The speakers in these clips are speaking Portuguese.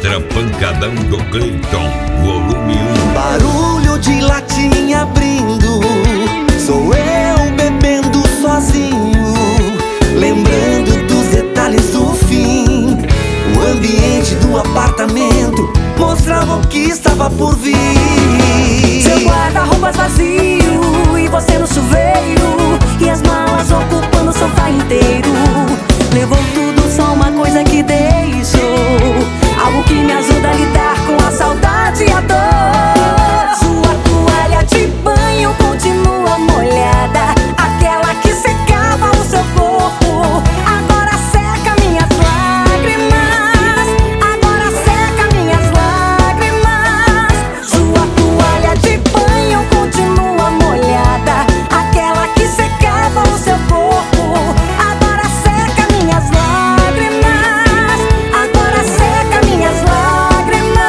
Extra Pancadão do Cleiton, volume 1. Barulho de latinha abrindo, sou eu bebendo sozinho, lembrando dos detalhes do fim. O ambiente do apartamento mostrava o que estava por vir. Seu guarda-roupas vazio e você no chuveiro, e as malas ocupando o sofá inteiro. Levou tudo, só uma coisa que deixou, algo que me ajuda a lidar com a saudade e a dor. Sua toalha de banho continua molhada, aquela que secava o seu corpo. Agora seca minhas lágrimas, agora seca minhas lágrimas. Sua toalha de banho continua molhada, aquela que secava o seu corpo. Agora seca minhas lágrimas, agora seca minhas lágrimas.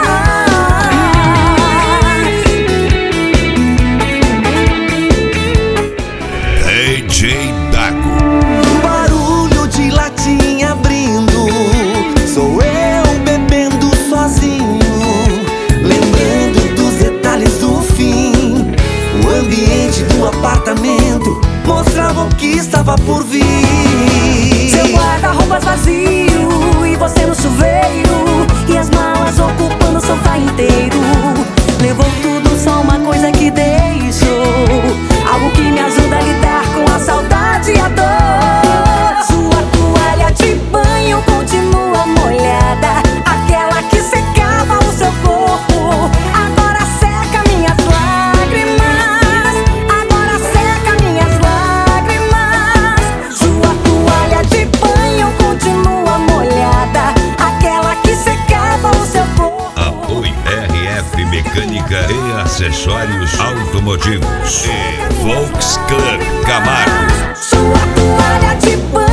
DJ Dago. Barulho de latinha abrindo, sou eu bebendo sozinho, lembrando dos detalhes do fim. O ambiente do apartamento mostrava o que estava por vir. Seu guarda-roupas vazio e você no chuveiro, e as malas ocupando o sofá inteiro. Levou tudo, só uma coisa que deixou, algo que me ajuda a lidar com a saudade e a dor. Sua toalha de banho continua molhada, aquela que secava o seu corpo. Agora seca minhas lágrimas, agora seca minhas lágrimas. Sua toalha de banho continua molhada, aquela que secava o seu corpo. Apoio RF Mecânica e Acessórios Automotivos e Volkswagen Camargo. Sua toalha de banho